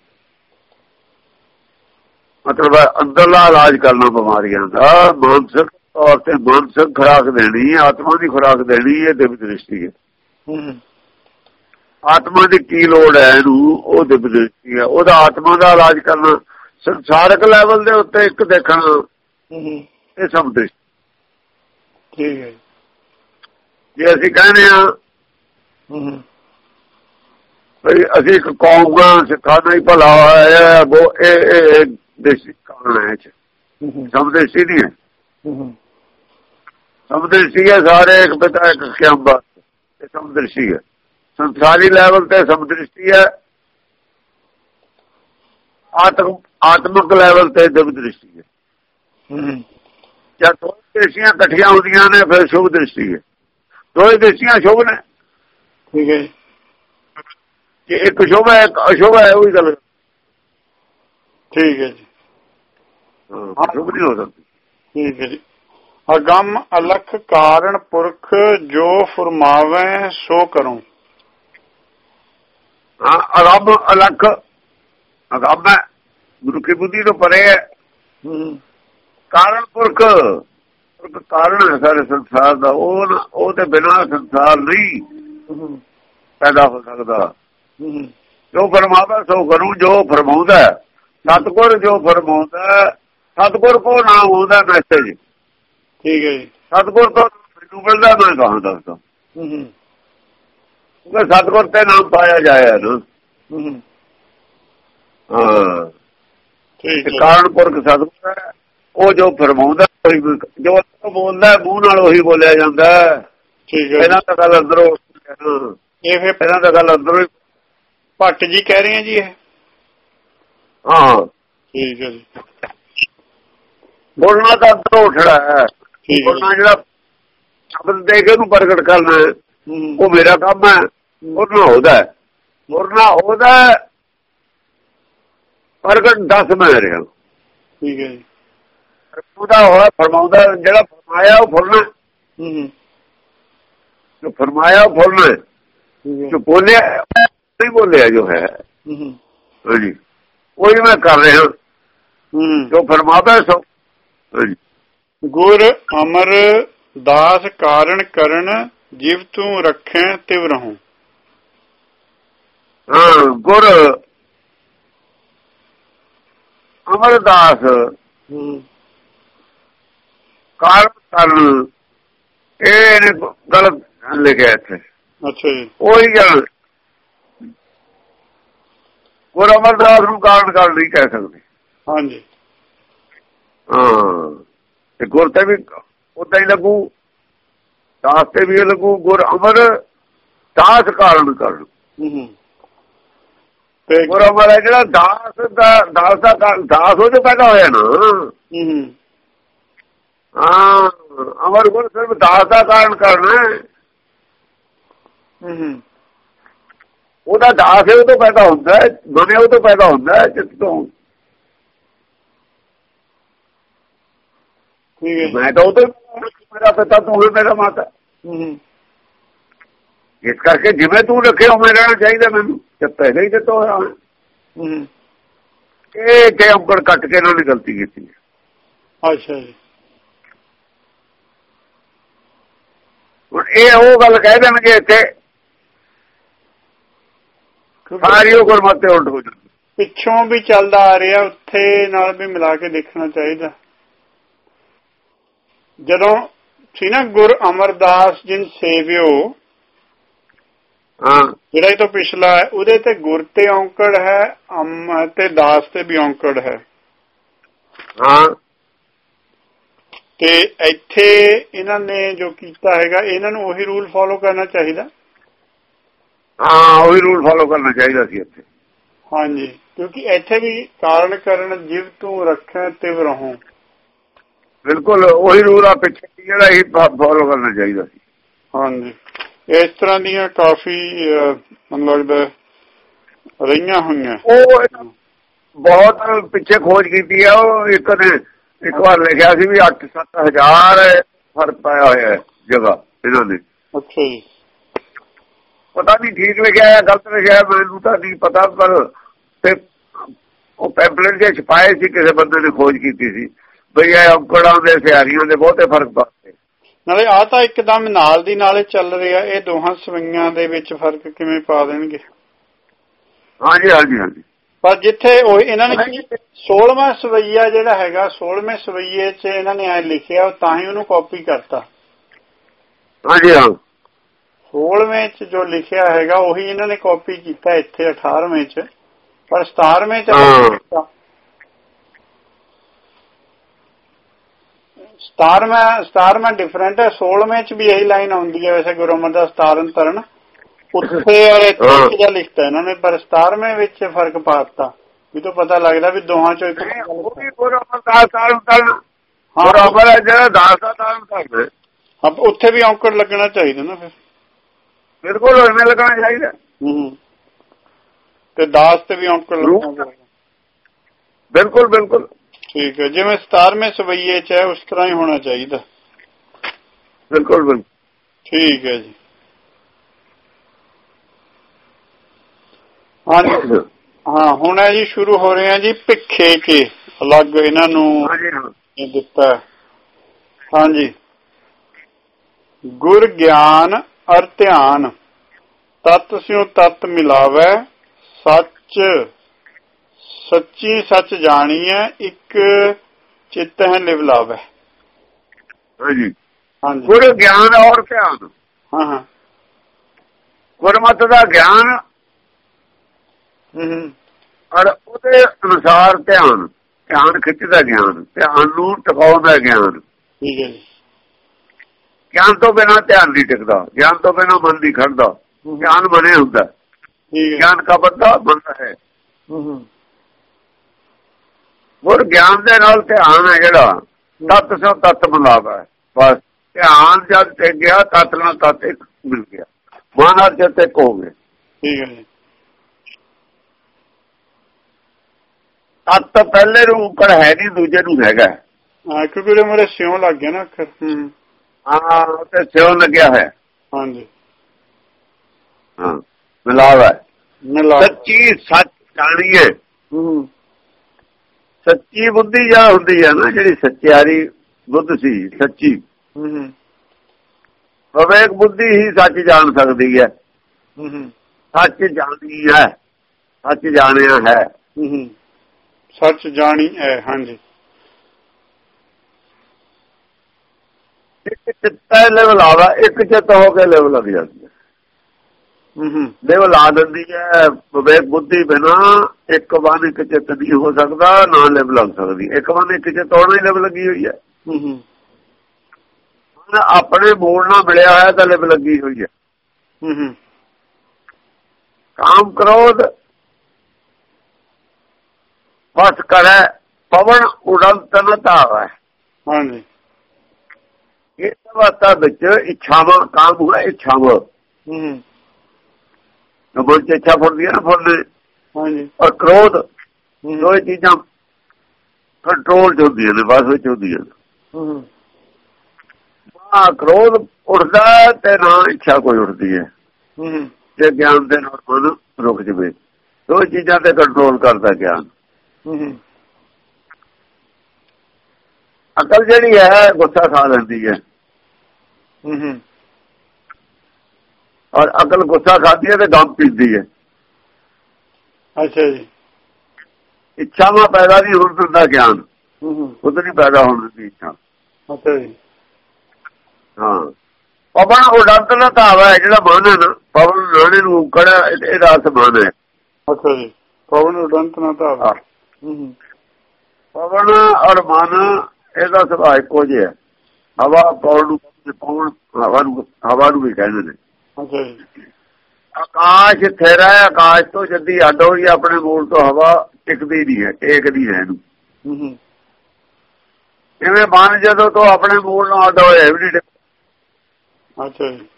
ਮਤਲਬ ਅੰਦਰਲਾ ਇਲਾਜ ਕਰਨਾ ਬਿਮਾਰੀਆਂ ਦਾ। ਮਾਨਸਿਕ ਤੌਰ ਤੇ ਮਾਨਸਿਕ ਖੁਰਾਕ ਦੇਣੀ, ਆਤਮਾ ਦੀ ਖੁਰਾਕ ਦੇਣੀ, ਇਹ ਦਿਵ ਦ੍ਰਿਸ਼ਟੀ ਹੈ। ਆਤਮਾ ਦੀ ਕੀ ਲੋੜ ਹੈ ਇਹਨੂੰ, ਉਹ ਦਿਵ ਦ੍ਰਿਸ਼ਟੀ ਹੈ। ਉਹਦਾ ਆਤਮਾ ਦਾ ਇਲਾਜ ਕਰਨਾ, ਸੰਸਾਰਕ ਲੈਵਲ ਦੇ ਉੱਤੇ ਇੱਕ ਦੇਖਣਾ, ਇਹ ਸਭ ਦ੍ਰਿਸ਼ਟੀ। ਠੀਕ ਹੈ। ਜੇ ਅਸੀਂ ਕਹਿੰਦੇ ਹਾਂ ਅਸੀਂ ਇੱਕ ਕੌਮ ਦਾ ਸਿੱਖਾਂ ਦਾ ਹੀ ਭਲਾ ਹੋਇਆ, ਇਹ ਦ੍ਰਿਸ਼ਟੀ ਕਾਰਨ ਹੈ। ਸਭ ਦ੍ਰਿਸ਼ਟੀ ਨਹੀਂ ਹੈ। ਸਭ ਦ੍ਰਿਸ਼ਟੀ ਹੈ ਸਾਰੇ ਇੱਕ ਪਿਤਾ ਇੱਕ ਖਿਆਮ, ਇਹ ਸਭ ਦ੍ਰਿਸ਼ਟੀ ਹੈ। ਸੰਸਾਰੀ ਲੈਵਲ ਤੇ ਸਭ ਦ੍ਰਿਸ਼ਟੀ ਹੈ, ਆਤਮਿਕ ਲੈਵਲ ਤੇ ਦਿਵ ਦ੍ਰਿਸ਼ਟੀ ਹੈ। ਜਦ ਦੋ ਦ੍ਰਿਸ਼ਟੀਆਂ ਇਕੱਠੀਆਂ ਹੁੰਦੀਆਂ ਨੇ ਫਿਰ ਸ਼ੁਭ ਦ੍ਰਿਸ਼ਟੀ ਹੈ। ਦੋ ਦ੍ਰਿਸ਼ਟੀਆਂ ਸ਼ੁਭ ਨੇ। ਠੀਕ ਹੈ। ਜੇ ਇੱਕ ਸ਼ੁਭ ਹੈ ਇੱਕ ਅਸ਼ੁਭ ਹੈ, ਉਹੀ ਗੱਲ। ਠੀਕ ਹੈ ਜੀ। ਸ਼ੁਭ ਨਹੀਂ ਹੋ ਸਕਦੀ। ਠੀਕ ਹੈ ਜੀ। ਅਗੰਮ ਅਲਖ ਕਾਰਨ ਪੁਰਖ ਜੋ ਫਰਮਾਵੇ ਸੋ ਕਰੂੰ। ਹਾਂ, ਅਗੰਮ ਅਲਖ, ਅਗੰਮ ਹੈ ਗੁਰੂ ਕੀ ਬੁੱਧੀ ਤੋਂ ਪਰੇ ਹੈ। ਕਾਰਨ ਪੁਰਖ ਕਾਰਨ ਹੈ ਸਾਰੇ ਸੰਸਾਰ ਦਾ। ਉਹ ਤੇ ਬਿਨਾਂ ਸੰਸਾਰ ਨਹੀਂ ਪੈਦਾ ਹੋ ਸਕਦਾ। ਜੋ ਫਰਮਾਵੇ ਸੋ ਕਰੂ, ਜੋ ਫਰਮਾਉਂਦਾ ਸਤਿਗੁਰ, ਜੋ ਫਰਮਾਉਂਦਾ ਸਤਿਗੁਰ ਕੋ ਨਾਮ ਹੁੰਦਾ ਮੈਸੇਜ। ਠੀਕ ਹੈ ਜੀ। ਸਤਿਗੁਰ ਤੋਂ ਮੈਨੂੰ ਮਿਲਦਾ, ਮੈਂ ਕਹਾਂ ਦੱਸਦਾ ਕਿਉਂਕਿ ਸਤਿਗੁਰ ਤੇ ਨਾਮ ਪਾਇਆ ਜਾਇਆ ਨਾ। ਹਾਂ, ਕਾਰਨ ਪੁਰਖ ਸਤਿਗੁਰ ਹੈ। ਉਹ ਜੋ ਫਰਮਾਉਂਦਾ, ਜੋ ਬੋਲਦਾ ਮੂੰਹ ਨਾਲ ਉਹੀ ਬੋਲਿਆ ਜਾਂਦਾ। ਇਹਨਾਂ ਦਾ ਗੱਲ ਅੰਦਰੋਂ, ਇਹਨਾਂ ਦਾ ਗੱਲ ਅੰਦਰੋਂ। ਭੱਟ ਜੀ ਕਹਿ ਰਹੇ ਆ ਜੀ ਇਹ। ਹਾਂ ਠੀਕ ਹੈ ਜੀ। ਬੋਲਣਾ ਤਾਂ ਅੰਦਰੋਂ ਉੱਠਣਾ ਹੈ। ਬੋਲਣਾ ਜਿਹੜਾ ਸ਼ਬਦ ਦੇ ਕੇ ਉਹਨੂੰ ਪ੍ਰਗਟ ਕਰਨਾ ਹੈ, ਉਹ ਮੇਰਾ ਕੰਮ ਹੈ। ਬੋਲਣਾ ਉਹਦਾ, ਬੋਲਣਾ ਉਹਦਾ ਪ੍ਰਗਟ ਦੱਸ ਮੈਂ ਰਿਹਾ। ਠੀਕ ਹੈ ਜੀ। ਉਹਦਾ ਹੋਇਆ ਫਰਮਾਉਂਦਾ, ਜਿਹੜਾ ਫਰਮਾਇਆ ਉਹ ਫੁੱਲਣਾ, ਜੋ ਫਰਮਾਇਆ ਉਹ ਫੁੱਲਣਾ, ਜੋ ਬੋਲਿਆ ਨਹੀਂ ਬੋਲਿਆ ਜੋ ਹੈ ਜੀ ਉਹੀ ਮੈਂ ਕਰ ਰਿਹਾ। ਜੋ ਫਰਮਾਵੇ ਸੋ ਗੁਰ ਅਮਰ ਦਾਸ ਕਾਰਨ ਕਰਨ, ਜਿਵ ਤੂੰ ਰੱਖੈ ਤਿਵ ਰਹੂੰ। ਗੁਰ ਅਮਰਦਾਸ ਕਾਰਨ ਕਰਨ, ਇਹ ਗਲਤ ਲਿਖਿਆ ਇੱਥੇ। ਅੱਛਾ ਜੀ। ਉਹੀ ਗੱਲ, ਗੁਰ ਅਮਰਦਾਸ ਨੂੰ ਕਾਰਨ ਕਰਨ ਨਹੀਂ ਕਹਿ ਸਕਦੇ। ਹਾਂਜੀ। ਹਾਂ, ਤੇ ਗੁਰ ਤੇ ਵੀ ਓਦਾਂ ਹੀ ਲੱਗੂ, ਦਾਸ ਤੇ ਵੀ ਲੱਗੂ। ਗੁਰ ਅਮਰ ਦਾਸ ਕਾਰਨ ਕਰਨ। ਗੁਰ ਅਮਰ ਹੈ ਜਿਹੜਾ ਦਾਸ ਦਾ ਦਾਸ ਉਹ ਜੋ ਪੈਦਾ ਹੋਇਆ ਨਾ। ਹਾਂ, ਅਮਰ ਗੁਰ ਸਿਰਫ ਦਾਸ ਦਾ ਕਾਰਨ ਕਰਨਾ। ਉਹਦਾ ਦਾਸ ਉਹ ਤੋਂ ਪੈਦਾ ਹੁੰਦਾ, ਮਨ ਉਹ ਤੋਂ ਪੈਦਾ ਹੁੰਦਾ, ਚਿੱਤ ਤੋਂ। ਮੈਂ ਤਾਂ ਉਹ ਤੋਂ, ਮੇਰਾ ਪਿਤਾ ਤੂੰ ਹੈ, ਮੇਰਾ ਮਾਤਾ। ਇਸ ਕਰਕੇ ਜਿਵੇਂ ਤੂੰ ਰੱਖੇ ਉਵੇਂ ਰਹਿਣਾ ਚਾਹੀਦਾ ਮੈਨੂੰ, ਤੇ ਪਹਿਲੇ ਹੀ ਦਿੱਤਾ ਹੋਇਆ। ਇਹ ਤੇ ਅੰਕੜ ਕੱਟ ਕੇ ਇਹਨਾਂ ਨੇ ਗਲਤੀ ਕੀਤੀ। ਅੱਛਾ ਜੀ। ਹੁਣ ਇਹ ਉਹ ਗੱਲ ਕਹਿ ਦੇਣਗੇ ਇੱਥੇ, ਸਾਰੀ ਉਹ ਗੁਰਮਤਿ ਉਲਟ ਹੋ ਜਾਂਦੀ। ਪਿੱਛੋਂ ਵੀ ਚੱਲਦਾ ਆ ਰਿਹਾ, ਉੱਥੇ ਨਾਲ ਵੀ ਮਿਲਾ ਕੇ ਦੇਖਣਾ ਚਾਹੀਦਾ। ਜਦੋਂ ਸੀ ਨਾ ਗੁਰ ਅਮਰਦਾਸ ਜਿਨ ਸੇਵਿਓ, ਜਿਹੜਾ ਇਹ ਤੋਂ ਪਿਛਲਾ ਹੈ, ਉਹਦੇ ਤੇ ਗੁਰ ਤੇ ਔਂਕੜ ਹੈ, ਤੇ ਦਾਸ ਤੇ ਵੀ ਔਂਕੜ ਹੈ। ਤੇ ਇੱਥੇ ਇਹਨਾਂ ਨੇ ਜੋ ਕੀਤਾ ਹੈਗਾ, ਇਹਨਾਂ ਨੂੰ ਉਹੀ ਰੂਲ ਫੋਲੋ ਕਰਨਾ ਚਾਹੀਦਾ। ਹਾਂ, ਉਹੀ ਰੂਲ ਫੋਲੋ ਕਰਨਾ ਚਾਹੀਦਾ ਸੀ ਇੱਥੇ। ਹਾਂਜੀ, ਕਿਉਂਕਿ ਇੱਥੇ ਵੀ ਕਾਰਨ ਕਰਨ, ਜਿਵ ਤੂੰ ਰੱਖੈ ਤਿਵ ਰਹੂੰ। ਬਿਲਕੁਲ ਉਹੀ ਰੂਲ ਆ ਪਿੱਛੇ, ਜਿਹੜਾ ਹੀ ਫੋਲੋ ਕਰਨਾ ਚਾਹੀਦਾ ਸੀ। ਹਾਂਜੀ, ਇਸ ਤਰ੍ਹਾਂ ਦੀਆਂ ਕਾਫੀ ਮੈਨੂੰ ਲੱਗਦਾ ਰਹੀਆਂ ਹੋਈਆਂ। ਉਹ ਬਹੁਤ ਪਿੱਛੇ ਖੋਜ ਕੀਤੀ ਆ। ਉਹ ਇੱਕ ਵਾਰ ਲਿਖਿਆ ਸੀ ਵੀ 8-7 ਹਜ਼ਾਰ ਫਰਕ ਪਾਇਆ ਹੋਇਆ ਜਗ੍ਹਾ ਇਹਨਾਂ ਨੇ। ਅੱਛਾ ਜੀ। ਪਤਾ ਨਹੀਂ ਠੀਕ ਲਿਖਿਆ ਜਾਂ ਗਲਤ ਲਿਖਿਆ, ਮੈਨੂੰ ਤਾਂ ਨਹੀਂ ਪਤਾ। ਪਰ ਤੇ ਉਹ ਪੈਂਪਲੇਟ ਜੇ ਛਪਾਏ ਸੀ, ਕਿਸੇ ਬੰਦੇ ਨੇ ਖੋਜ ਕੀਤੀ ਸੀ ਬਈ ਇਹ ਔਂਕੜਾਂ ਦੇ ਸਿਆਰੀਆਂ ਦੇ ਬਹੁਤੇ ਫਰਕ ਪਾਤੇ। ਨਾਲੇ ਆ ਤਾਂ ਇੱਕਦਮ ਨਾਲ ਦੀ ਨਾਲੇ ਚੱਲ ਰਿਹਾ, ਇਹ ਦੋਹਾਂ ਸਵਈਆਂ ਦੇ ਵਿੱਚ ਫਰਕ ਕਿਵੇਂ ਪਾ ਦੇਣਗੇ। ਹਾਂਜੀ ਹਾਂਜੀ ਹਾਂਜੀ। ਪਰ ਜਿੱਥੇ ਉਹ ਇਹਨਾਂ ਨੇ 16ਵਾਂ ਸਵਈਆ ਜਿਹੜਾ ਹੈਗਾ, 16ਵੇਂ ਸਵਈਏ 'ਚ ਇਹਨਾਂ ਨੇ ਐ ਲਿਖਿਆ, ਤਾਂ ਹੀ ਉਹਨੂੰ ਕਾਪੀ ਕਰਤਾ। ਹਾਂਜੀ ਹਾਂ, 16ਵੇਂ 'ਚ ਜੋ ਲਿਖਿਆ ਹੈਗਾ ਉਹੀ ਇਹਨਾਂ ਨੇ ਕਾਪੀ ਕੀਤਾ ਇੱਥੇ 18ਵੇਂ 'ਚ, ਪਰ 17ਵੇਂ 'ਚ 17ਵਾਂ ਡਿਫਰੈਂਟ ਹੈ। 16ਵੇਂ 'ਚ ਵੀ ਇਹੀ ਲਾਈਨ ਆਉਂਦੀ ਹੈ ਵੈਸੇ, ਗੁਰੂ ਅਮਰਦਾਸ ਤਾਰਨ ਤਰਨ ਉੱਥੇ ਔਰ ਇੱਥੇ ਦਾ ਲਿਖਤਾ ਇਹਨਾਂ ਨੇ, ਪਰ 17ਵੇਂ ਵਿੱਚ ਫਰਕ ਪਾਤਾ। ਵੀ ਤੋਂ ਪਤਾ ਲੱਗਦਾ ਵੀ ਦੋਹਾਂ ਚੋਂ ਇੱਕ। ਉੱਥੇ ਵੀ ਔਂਕੜ ਲੱਗਣਾ ਚਾਹੀਦਾ ਨਾ ਫਿਰ। ਬਿਲਕੁਲ ਐਵੇਂ ਲੱਗਣਾ ਚਾਹੀਦਾ। ਤੇ ਦਾਸ ਤੇ ਵੀ ਔਂਕੜ ਲੱਗਣਾ ਚਾਹੀਦਾ। ਬਿਲਕੁਲ ਬਿਲਕੁਲ ਠੀਕ ਹੈ, ਜਿਵੇਂ 17ਵੇਂ ਸਵਈਏ 'ਚ ਹੈ ਉਸ ਤਰ੍ਹਾਂ ਹੀ ਹੋਣਾ ਚਾਹੀਦਾ। ਬਿਲਕੁਲ ਬਿਲਕੁਲ ਠੀਕ ਹੈ ਜੀ। ਹਾਂ, ਹੁਣ ਹੈ ਜੀ ਸ਼ੁਰੂ ਹੋ ਰਹੇ ਆ ਜੀ ਭਿੱਖੇ ਕੇ। ਅਲੱਗ ਇਹਨਾਂ ਨੂੰ ਦਿੱਤਾ। ਹਾਂਜੀ, ਗੁਰ ਗਿਆਨ ਅਰ ਧਿਆਨ ਤਤ ਸਿਉ ਤਤ ਮਿਲਾਵੈ, ਸੱਚ ਸੱਚੀ ਸੱਚ ਜਾਣੀਐ, ਇੱਕ ਚਿੱਤ ਹੈ ਲਿਵ ਲਾਵੈ। ਹਾਂਜੀ, ਗੁਰ ਗਿਆਨ ਔਰ ਧਿਆਨ। ਹਾਂ, ਗੁਰਮਤਿ ਦਾ ਗਿਆਨ ਔਰ ਉਹਦੇ ਅਨੁਸਾਰ ਧਿਆਨ, ਧਿਆਨ ਖਿੱਚਦਾ ਗਿਆਨ, ਧਿਆਨ ਨੂੰ ਟਿਕਾਉਂਦਾ ਗਿਆਨ। ਠੀਕ ਹੈ ਜੀ। ਗਿਆਨ ਤੋਂ ਬਿਨਾਂ ਧਿਆਨ ਨਹੀਂ ਟਿਕਦਾ, ਗਿਆਨ ਤੋਂ ਬਿਨਾਂ ਮਨ ਨਹੀਂ ਖੜਦਾ। ਗਿਆਨ ਬਣਿਆ ਹੁੰਦਾ, ਗਿਆਨ ਕਾ ਬੰਦਾ ਬਣਦਾ ਹੈ। ਗੁਰ ਗਿਆਨ ਦੇ ਨਾਲ ਧਿਆਨ ਹੈ ਜਿਹੜਾ ਤਤ ਸੋ ਤਤ ਮਿਲਾਵਾ। ਬਸ ਧਿਆਨ ਜਦ ਟਿਕ ਗਿਆ ਤਤ ਨਾਲ ਤਤ ਇੱਕ ਮਿਲ ਗਿਆ, ਮਨ ਨਾਲ ਜਦ ਇੱਕ ਹੋ ਗਏ। ਠੀਕ ਹੈ ਜੀ। ਤਤ ਪਹਿਲੇ ਨੂੰ ਉੱਪਰ ਹੈ ਨਹੀਂ, ਦੂਜੇ ਨੂੰ ਹੈਗਾ। ਕਿਉਂਕਿ ਮੇਰੇ ਸਿਉਂ ਲੱਗ ਗਿਆ ਨਾ ਅੱਖਰ। ਹਾਂ, ਤੇ ਸਿਉਂ ਲੱਗਿਆ ਹੈ। ਹਾਂਜੀ, ਹਾਂ, ਮਿਲਾਵਾ। ਸੱਚੀ ਸੱਚ ਜਾਣੀਏ। ਸੱਚੀ ਬੁੱਧੀ ਜਾਂ ਹੁੰਦੀ ਹੈ ਨਾ, ਜਿਹੜੀ ਸੱਚਿਆਰੀ ਬੁੱਧ ਸੀ, ਸੱਚੀ ਵਿਵੇਕ ਬੁੱਧੀ ਹੀ ਸੱਚ ਜਾਣ ਸਕਦੀ ਹੈ। ਸੱਚ ਜਾਣੀ ਹੈ, ਸੱਚ ਜਾਣਿਆ ਹੈ। ਸੱਚ ਜਾਣੀ ਹੈ। ਹਾਂਜੀ, ਇੱਕ ਚਿੱਤਾ ਲਿਵ ਲਾਵਾ, ਇੱਕ ਚਿੱਤ ਹੋ ਕੇ ਲਿਵ ਲੱਗ ਜਾਂਦੀ ਹੈ। ਲਿਵ ਲਾ ਦਿੰਦੀ ਹੈ। ਵਿਵੇਕ ਬੁੱਧੀ ਬਿਨਾ ਇੱਕ ਬੰਨ ਇੱਕ ਚਿੱਤ ਨਹੀਂ ਹੋ ਸਕਦਾ, ਨਾ ਲਿਵ ਲੱਗ ਸਕਦੀ। ਇੱਕ ਬੰਨ ਇੱਕ ਚਿੱਤ ਹੋਣਾ ਹੀ ਲਿਵ ਲੱਗੀ ਹੋਈ ਹੈ। ਆਪਣੇ ਮੂਲ ਨਾਲ ਮਿਲਿਆ ਹੋਇਆ ਤਾਂ ਲਿਵ ਲੱਗੀ ਹੋਈ ਹੈ। ਕਾਮ ਕ੍ਰੋਧ ਬਸ ਕਰੇ ਪਵਨ ਉਡੰਤ ਨ ਧਾਵੈ। ਹਾਂਜੀ, ਇਹ ਅਵਸਥਾ ਵਿੱਚ ਇੱਛਾਵਾਂ, ਕਾਮ ਹੈ ਇੱਛਾਵਾਂ, ਮਨ ਚ ਇੱਛਾ ਫੁੱਲਦੀਆਂ ਨਾ ਫੁੱਲਦੇ। ਹਾਂਜੀ, ਔਰ ਕ੍ਰੋਧ, ਦੋਏ ਚੀਜ਼ਾਂ ਕੰਟਰੋਲ ਚ ਹੁੰਦੀਆਂ ਨੇ, ਬਸ ਵਿੱਚ ਹੁੰਦੀਆਂ ਨੇ। ਕ੍ਰੋਧ ਉੱਠਦਾ ਤੇ ਨਾ ਇੱਛਾ ਕੋਈ ਉੱਠਦੀ ਹੈ। ਤੇ ਗਿਆਨ ਦੇ ਨਾਲ ਮਨ ਰੁਕ ਜਾਵੇ, ਦੋ ਚੀਜ਼ਾਂ ਤੇ ਕੰਟਰੋਲ ਕਰਦਾ ਗਿਆਨ। ਅਕਲ ਜਿਹੜੀ ਹੈ ਗੁੱਸਾ ਖਾ ਲੈਂਦੀ ਹੈ, ਔਰ ਅਕਲ ਗੁੱਸਾ ਖਾਦੀ ਹੈ ਤੇ ਦਮ ਪੀਂਦੀ ਹੈ। ਅੱਛਾ ਜੀ। ਇੱਛਾਵਾਂ ਪੈਦਾ ਨਹੀਂ ਹੋਣ ਦਿੰਦਾ ਗਿਆਨ, ਖੁਦ ਨਹੀਂ ਪੈਦਾ ਹੋਣ ਦਿੰਦੀ ਇੱਛਾ। ਅੱਛਾ ਜੀ। ਹਾਂ, ਪਵਨ ਉਡੰਤ ਦਾ ਧਾਵਾ ਹੈ ਜਿਹੜਾ ਮਨ ਹੈ ਨਾ, ਪਵਨ ਨਾਣੇ ਨੂੰ ਉਕੜਾ, ਇਹਦਾ ਅਰਥ ਮਨ ਹੈ। ਅੱਛਾ ਜੀ, ਪਵਨ ਉਡੰਤ ਨਾ ਧਾਵਾ। ਪਵਨ ਔਰ ਮਨ ਇਹਦਾ ਸੁਭਾਅ ਇੱਕੋ ਜਿਹਾ। ਹਵਾ ਪੌਣ ਨੂੰ, ਪੌਣ ਹਵਾ ਨੂੰ ਵੀ ਕਹਿੰਦੇ ਨੇ। ਅੱਛਾ ਜੀ। ਆਕਾਸ਼ ਥੇਰਾ ਹੈ, ਆਕਾਸ਼ ਤੋਂ ਜੱਦੀ ਅੱਡ ਹੋਈ, ਆਪਣੇ ਮੂਲ ਤੋਂ ਹਵਾ ਟਿਕਦੀ ਨਹੀਂ ਹੈ, ਟੇਕਦੀ ਹੈ ਇਹਨੂੰ। ਇਵੇਂ ਮਨ ਜਦੋਂ ਤੋਂ ਆਪਣੇ ਮੂਲ ਨਾਲ ਅੱਡ ਹੋਇਆ ਵੀ ਨਹੀਂ। ਅੱਛਾ ਜੀ।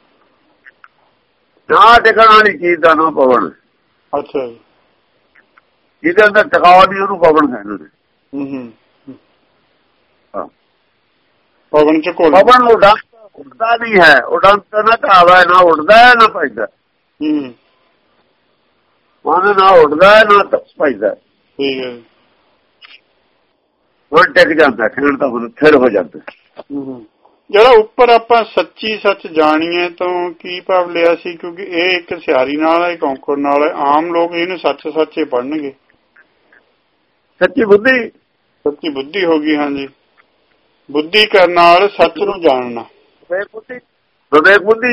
ਨਾ ਟਿਕਣ ਵਾਲੀ ਚੀਜ਼ ਦਾ ਨਾ ਪਵਨ। ਅੱਛਾ ਜੀ। ਜਿਹਦੇ ਅੰਦਰ ਟਿਕਾਅ ਨਹੀਂ ਉਹਨੂੰ ਪਵਨ ਕਹਿੰਦੇ ਨੇ। ਪਵਨ ਚ ਕੋਲ ਪਵਨ ਉੱਡਦਾ ਨਹੀਂ ਹੈ, ਉਡੰਤ ਨਾ ਧਾਵਾ, ਨਾ ਉੱਡਦਾ ਹੈ ਨਾ ਭਜਦਾ। ਮਨ ਨਾ ਉੱਡਦਾ ਹੈ ਨਾ ਭਜਦਾ। ਠੀਕ ਹੈ। ਹੁਣ ਟਿਕ ਜਾਂਦਾ, ਖੇਡ ਤਾਂ ਹੁਣ ਥਿਰ ਹੋ ਜਾਂਦਾ। ਜਿਹੜਾ ਉੱਪਰ ਆਪਾਂ ਸੱਚੀ ਸੱਚ ਜਾਣੀਏ ਤੋਂ ਕੀ ਭਾਵ ਲਿਆ ਸੀ? ਕਿਉਂਕਿ ਇਹ ਇੱਕ ਸਿਆਰੀ ਨਾਲ ਹੈ, ਇੱਕ ਔਂਕੜ ਨਾਲ ਹੈ। ਆਮ ਲੋਕ ਇਹਨੂੰ ਸੱਚ ਸੱਚੇ ਪੜ੍ਹਨਗੇ। ਸੱਚੀ ਬੁੱਧੀ, ਸੱਚੀ ਬੁੱਧੀ ਹੋ ਗਈ। ਹਾਂਜੀ, ਬੁੱਧੀ ਕਰਨ ਨਾਲ ਸੱਚ ਨੂੰ ਜਾਣਨਾ। ਵਿਵੇਕ ਬੁੱਧੀ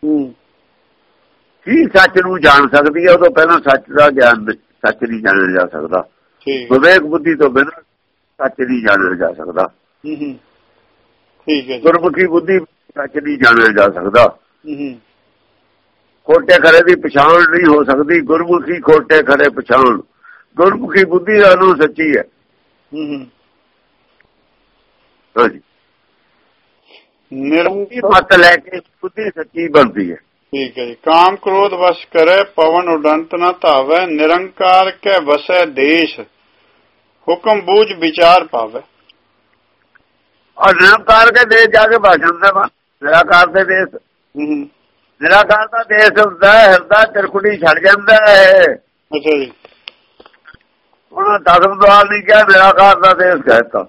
ਹੀ ਸੱਚ ਨੂੰ ਜਾਣ ਸਕਦੀ ਹੈ। ਉਦੋਂ ਪਹਿਲਾਂ ਸੱਚ ਦਾ ਗਿਆਨ, ਸੱਚ ਨਹੀਂ ਜਾਣਿਆ ਜਾ ਸਕਦਾ। ਵਿਵੇਕ ਬੁੱਧੀ ਤੋਂ ਬਿਨਾਂ ਸੱਚ ਨਹੀਂ ਜਾਣਿਆ ਜਾ ਸਕਦਾ। ਠੀਕ ਹੈ। ਗੁਰਮੁਖੀ ਬੁੱਧੀ ਸੱਚ ਨਹੀਂ ਜਾਣਿਆ ਜਾ ਸਕਦਾ। ਖੋਟੇ ਖਰੇ ਦੀ ਪਛਾਣ ਨਹੀਂ ਹੋ ਸਕਦੀ। ਗੁਰਮੁਖੀ ਖੋਟੇ ਖਰੇ ਪਛਾਣ, ਗੁਰਮੁਖੀ ਬੁੱਧੀ ਦਾ ਨੂੰ ਸੱਚੀ ਹੈ। ਹਾਂਜੀ, ਮਤ ਲੈ ਕੇ ਬੁੱਧੀ ਸੱਚੀ ਬਣਦੀ ਹੈ। ਠੀਕ ਹੈ ਜੀ। ਕਾਮ ਕ੍ਰੋਧ ਵਸ਼ ਕਰੇ, ਪਵਨ ਉਡੰਤ ਨਾ ਧਾਵੈ, ਨਿਰੰਕਾਰ ਕੇ ਵਸੈ ਦੇਸ਼, ਹੁਕਮ ਬੂਝ ਵਿਚਾਰ ਪਾਵੇ। ਔਰ ਨਿਰੰਕਾਰ ਕੇ ਦੇਸ਼ ਜਾ ਕੇ ਭਾਸ਼ਣ ਦਾ ਨਿਰਾਕਾਰ ਦੇ ਦੇਸ਼, ਨਿਰਾਕਾਰ ਦਾ ਦੇਸ਼ ਹੁੰਦਾ, ਹਿਰਦਾ ਤਿਰਕੁਟੀ ਛੱਡ ਜਾਂਦਾ ਹੈ। ਅੱਛਾ ਜੀ। ਉਹਨਾਂ ਦਸਮਦਵਾਰ ਨਹੀਂ ਕਿਹਾ, ਨਿਰਾਕਾਰ ਦਾ ਦੇਸ਼ ਕਹਿਤਾ।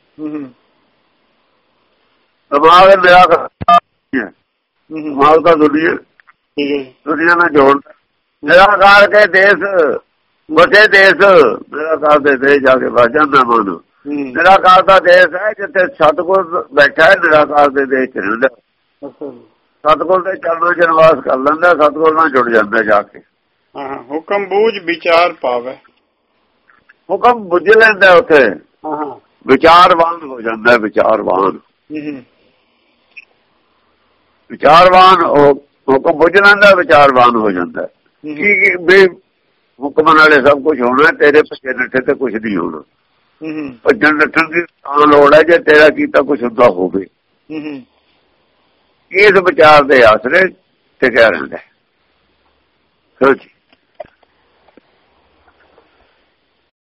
ਦਿਮਾਗ ਨਿਰਾਕਾਰ, ਦਿਮਾਗ ਤਾਂ ਦੁਨੀਆ ਨਾਲ ਜੋੜਦਾ। ਨਿਰਾਕਾਰ ਕੇ ਦੇਸ਼ ਵਸੇ ਦੇਸ਼, ਨਿਰਾਕਾਰ ਦੇ ਦੇਸ਼ ਜਾ ਕੇ ਵਸ ਜਾਂਦਾ ਮਨ। ਨਿਰਾਕਾਰ ਦਾ ਦੇਸ਼ ਹੈ ਜਿੱਥੇ ਸਤਿਗੁਰ ਬੈਠਾ ਹੈ, ਨਿਰਾਕਾਰ ਦੇ ਦੇਸ਼ ਚ ਰਹਿੰਦਾ। ਸਤਿਗੁਰ ਦੇ ਚਰਨਾਂ ਚ ਨਿਵਾਸ ਕਰ ਲੈਂਦਾ, ਸਤਿਗੁਰ ਨਾਲ ਜੁੜ ਜਾਂਦਾ ਜਾ ਕੇ। ਹੁਕਮ ਬੂਝ ਵਿਚਾਰ ਪਾਵੇ, ਹੁਕਮ ਬੁੱਝ ਲੈਂਦਾ ਉੱਥੇ, ਵਿਚਾਰਵਾਨ ਹੋ ਜਾਂਦਾ। ਵਿਚਾਰਵਾਨ ਹੁਕਮ ਬੁੱਝ ਲੈਂਦਾ, ਵਿਚਾਰਵਾਨ ਹੋ ਜਾਂਦਾ। ਕੀ ਵੀ ਹੁਕਮ ਨਾਲੇ ਸਭ ਕੁਝ ਹੋਣਾ, ਤੇਰੇ ਭੱਜੇ ਨੱਠੇ ਤੇ ਕੁਛ ਨਹੀਂ ਹੋਣਾ। ਭੱਜਣ ਨੱਠਣ ਦੀ ਤਾਂ ਲੋੜ ਹੈ ਜੇ ਤੇਰਾ ਕੀਤਾ ਕੁਛ ਹੁੰਦਾ ਹੋਵੇ। ਇਸ ਵਿਚਾਰ ਦੇ ਆਸਰੇ ਟਿਕਿਆ ਰਹਿੰਦਾ। ਸੋਚੀ